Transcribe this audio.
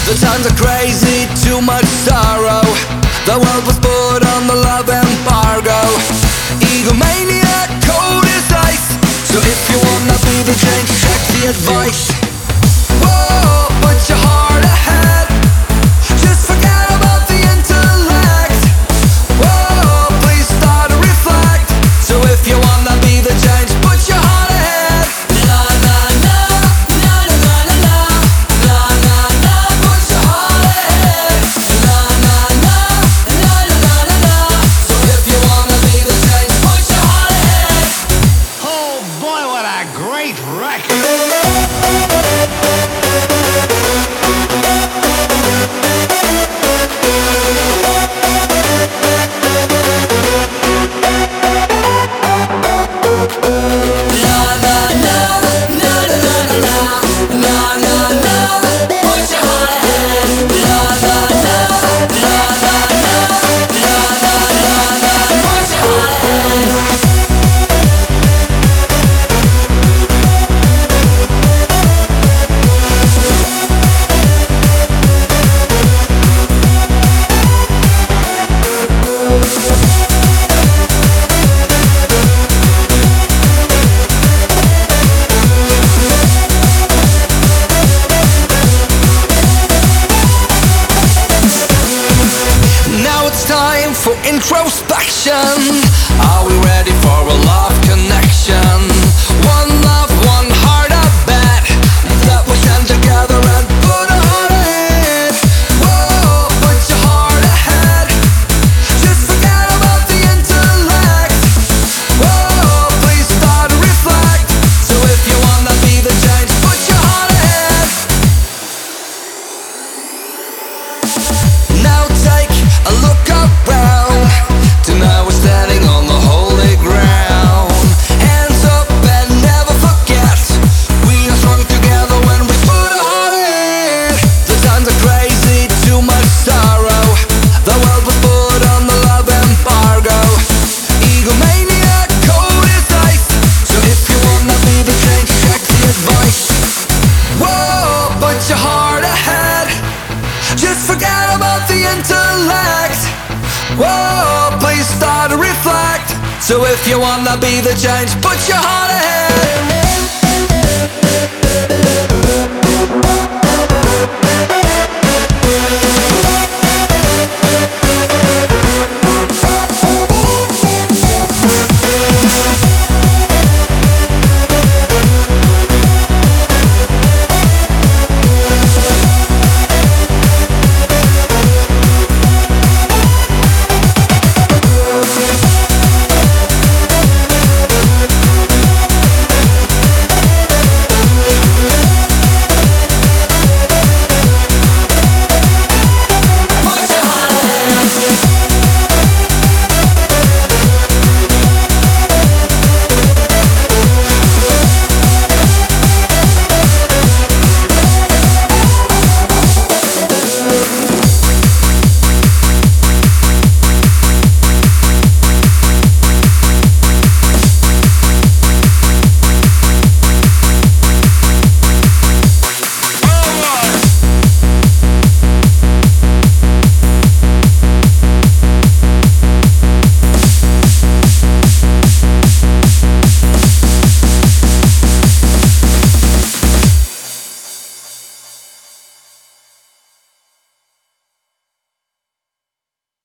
The times are crazy, too much sorrow. The world was put on the love embargo. Egomania, cold as ice. So if you wanna be the change, check the advice. Whoa, put your heart ahead. Just forget about the intellect. Whoa, please start to reflect. So if you wanna be the change, put your heart ahead. La la la, la la la la la, la la la, put your heart ahead. La la la, la la la la la. So if you wanna be the change, put your heart ahead. Oh boy, what a great record! For introspection, are we ready for a love connection? One love, one heart, I bet that we stand together and put a heart ahead. Whoa, put your heart ahead. Just forget about the intellect. Whoa, please start to reflect. So if you wanna be the change, put your heart ahead. Now take a look around. Tonight we're standing on the holy ground. Hands up and never forget, we are strong together when we put a heart in. The times are crazy, too much sorrow. The world was put on the love embargo. Egomania, cold as ice. So if you wanna be the change, check the advice. Whoa, put your heart ahead. Just forget about the intellect. Whoa, please start to reflect. So if you wanna be the change, put your heart ahead.